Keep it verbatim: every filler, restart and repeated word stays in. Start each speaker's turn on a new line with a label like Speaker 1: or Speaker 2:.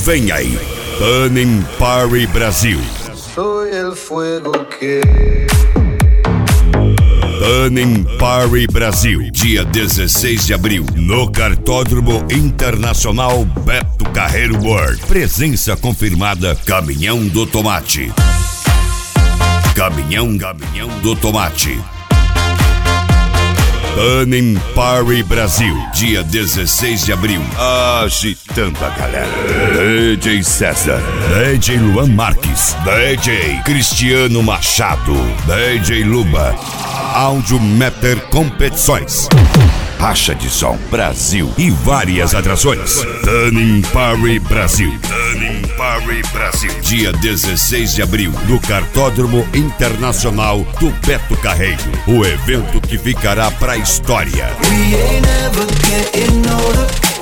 Speaker 1: Vem aí, Tanning Party Brasil.
Speaker 2: Soy el fuego que...
Speaker 1: Tanning Party Brasil, dia dezesseis de abril, no Cartódromo Internacional Beto Carreiro World. Presença confirmada, Caminhão do Tomate. Caminhão, Caminhão do Tomate. Tanning Party Brasil, dia dezesseis de abril, agitando a galera. D J César, D J Luan Marques, D J Cristiano Machado, D J Luba, Áudio Meter Competições, Racha de Som Brasil e várias atrações. Tanning Party Brasil, Tanning Party Brasil, dia dezesseis de abril, no Cartódromo Internacional do Beto Carreiro. O evento que ficará pra história.
Speaker 2: We ain't never getting older.